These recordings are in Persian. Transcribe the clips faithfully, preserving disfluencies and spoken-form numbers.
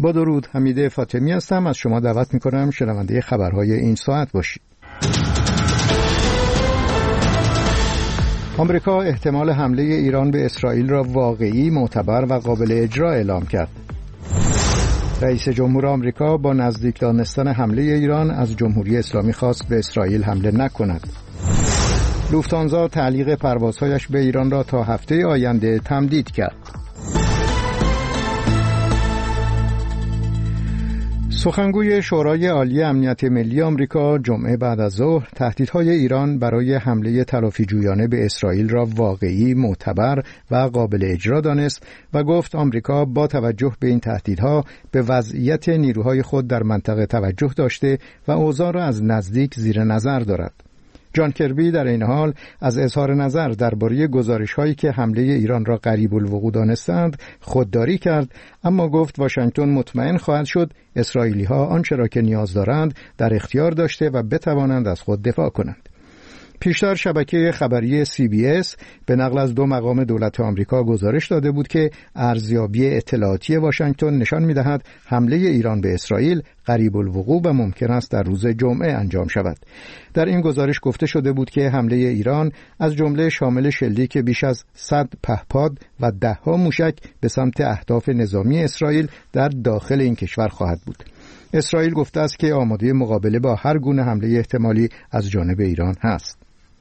با درود، حمید فاطمی هستم. از شما دعوت میکنم شنونده خبرهای این ساعت باشید. آمریکا احتمال حمله ایران به اسرائیل را واقعی، معتبر و قابل اجرا اعلام کرد. رئیس جمهور آمریکا با نزدیک دانستن حمله ایران از جمهوری اسلامی خواست به اسرائیل حمله نکند. لوفتانزا تعلیق پروازهایش به ایران را تا هفته آینده تمدید کرد. سخنگوی شورای عالی امنیت ملی آمریکا جمعه بعد از ظهر تهدیدهای ایران برای حمله تلافی‌جویانه به اسرائیل را واقعی، معتبر و قابل اجرا دانست و گفت آمریکا با توجه به این تهدیدها به وضعیت نیروهای خود در منطقه توجه داشته و اوضاع را از نزدیک زیر نظر دارد. جان کربی در این حال از اظهار نظر درباره گزارش‌هایی که حمله ایران را قریب الوقوع دانستند خودداری کرد، اما گفت واشنگتن مطمئن خواهد شد اسرائیلی‌ها آنچه را که نیاز دارند در اختیار داشته و بتوانند از خود دفاع کنند. پیشتر شبکه خبری سی بی اس به نقل از دو مقام دولت آمریکا گزارش داده بود که ارزیابی اطلاعاتی واشنگتن نشان می‌دهد حمله ایران به اسرائیل قریب الوقوع و ممکن است در روز جمعه انجام شود. در این گزارش گفته شده بود که حمله ایران از جمله شامل شلیک بیش از صد پهپاد و ده‌ها موشک به سمت اهداف نظامی اسرائیل در داخل این کشور خواهد بود. اسرائیل گفته است که آماده مقابله با هر گونه حمله احتمالی از جانب ایران هست.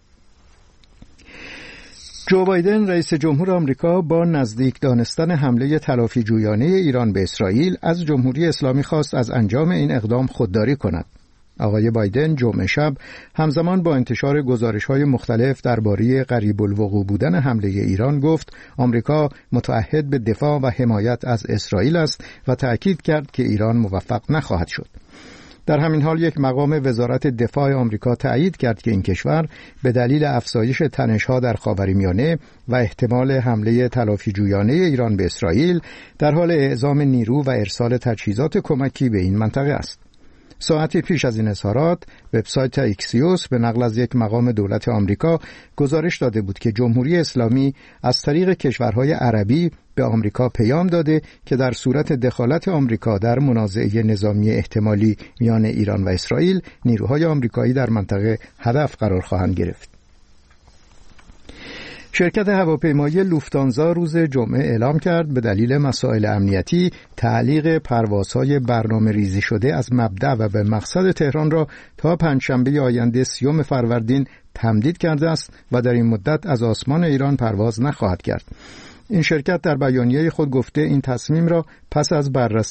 جو بایدن رئیس جمهور آمریکا با نزدیک دانستن حمله تلافی‌جویانه ایران به اسرائیل از جمهوری اسلامی خواست از انجام این اقدام خودداری کند. آقای بایدن جمعه شب همزمان با انتشار گزارش‌های مختلف درباره قریب الوقوع بودن حمله ایران گفت آمریکا متعهد به دفاع و حمایت از اسرائیل است و تأکید کرد که ایران موفق نخواهد شد. در همین حال یک مقام وزارت دفاع آمریکا تأیید کرد که این کشور به دلیل افزایش تنش‌ها در خاورمیانه و احتمال حمله تلافی‌جویانه ایران به اسرائیل در حال اعزام نیرو و ارسال تجهیزات کمکی به این منطقه است. ساعتی پیش از این اظهارات وبسایت اکسیوس به نقل از یک مقام دولت آمریکا گزارش داده بود که جمهوری اسلامی از طریق کشورهای عربی به آمریکا پیام داده که در صورت دخالت آمریکا در منازعه نظامی احتمالی میان ایران و اسرائیل نیروهای آمریکایی در منطقه هدف قرار خواهند گرفت. شرکت هواپیمایی لوفتانزا روز جمعه اعلام کرد به دلیل مسائل امنیتی تعلیق پروازهای برنامه ریزی شده از مبدأ و به مقصد تهران را تا پنجشنبه آینده سیوم فروردین تمدید کرده است و در این مدت از آسمان ایران پرواز نخواهد کرد. این شرکت در بیانیه خود گفته این تصمیم را پس از بررسی